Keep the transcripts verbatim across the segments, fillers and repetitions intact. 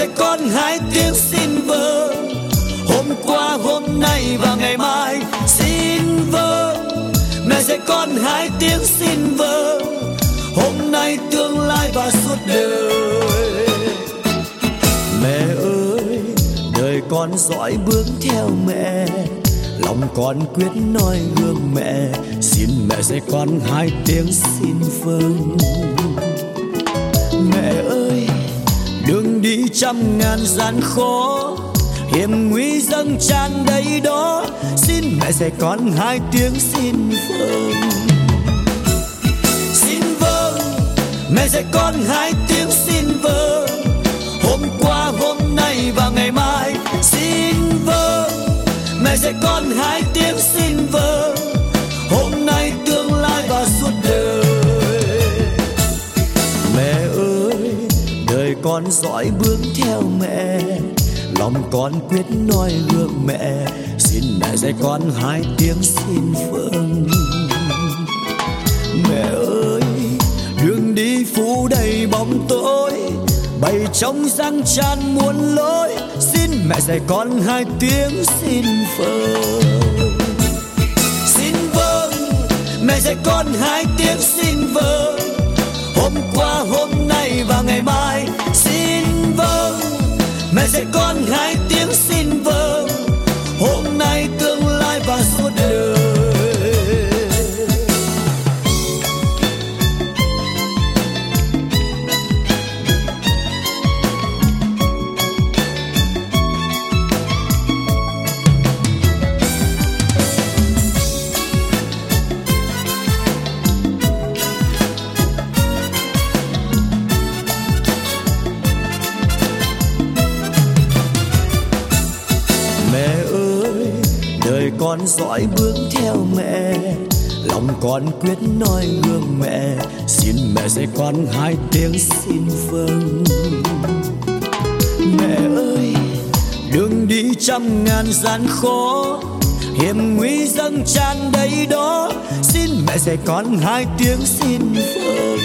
con hai tiếng xin vâng. Hôm qua, hôm nay và ngày mai xin vâng. Mẹ dạy con hai tiếng xin vâng. Hôm nay, tương lai và suốt đời. Mẹ ơi, đời con dõi bước theo mẹ, lòng con quyết nói gương mẹ. Xin mẹ dạy con hai tiếng xin vâng. Mẹ ơi, đường đi trăm ngàn gian khó, hiểm nguy dâng tràn đầy đó. Xin mẹ dạy con hai tiếng xin vâng. Xin vâng, mẹ dạy con hai tiếng xin vâng. Hôm qua, hôm nay và ngày mai xin vâng. Mẹ dạy con hai tiếng xin vâng. Hôm nay, tương lai và suốt đời. Mẹ ơi, đời con dõi bước theo mẹ, lòng con quyết nói gương mẹ. Xin mẹ dạy con hai tiếng xin vâng. Mẹ ơi, đường đi phủ đầy bóng tối, bầy trống răng tràn muôn lối. Xin mẹ dạy con hai tiếng xin vâng. Xin vâng, mẹ dạy con hai tiếng xin vâng. Hôm qua, hôm nay và ngày mai xin vâng. Mẹ dạy con hai tiếng xin vâng. Hôm nay, tương lai và suốt đời. Con dõi bước theo mẹ, lòng con quyết nói gương mẹ. Xin mẹ dạy con hai tiếng xin vâng. Mẹ ơi, đường đi trăm ngàn gian khó, hiểm nguy dâng tràn đầy đó. Xin mẹ dạy con hai tiếng xin vâng.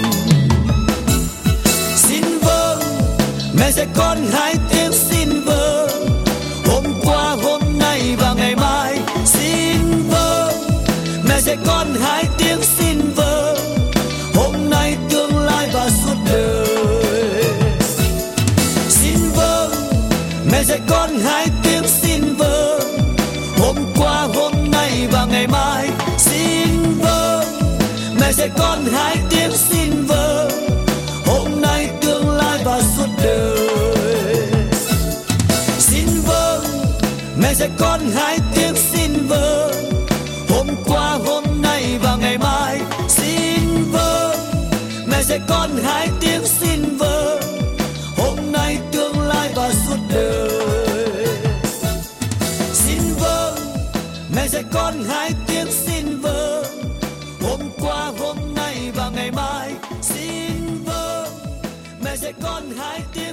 Xin vâng, mẹ dạy con hai tiếng xin vâng. Hôm qua, hôm nay và ngày mai xin vâng. Mẹ dạy con hai tiếng xin vâng. Hôm nay, tương lai và suốt đời. Xin vâng, mẹ dạy con hai tiếng xin vâng. Hôm qua, hôm nay và ngày mai xin vâng. Mẹ dạy con hai tiếng xin vâng. Hôm nay, tương lai và suốt đời. Xin vâng, mẹ dạy con hai tiếng xin vâng. Hôm qua, hôm nay và ngày mai xin vâng. Mẹ dạy con hai tiếng xin vâng. Hôm nay, tương lai và suốt đời. Xin vâng, mẹ dạy con hai tiếng xin vâng. Hôm qua, hôm nay và ngày mai xin vâng. Mẹ dạy con hai tiếng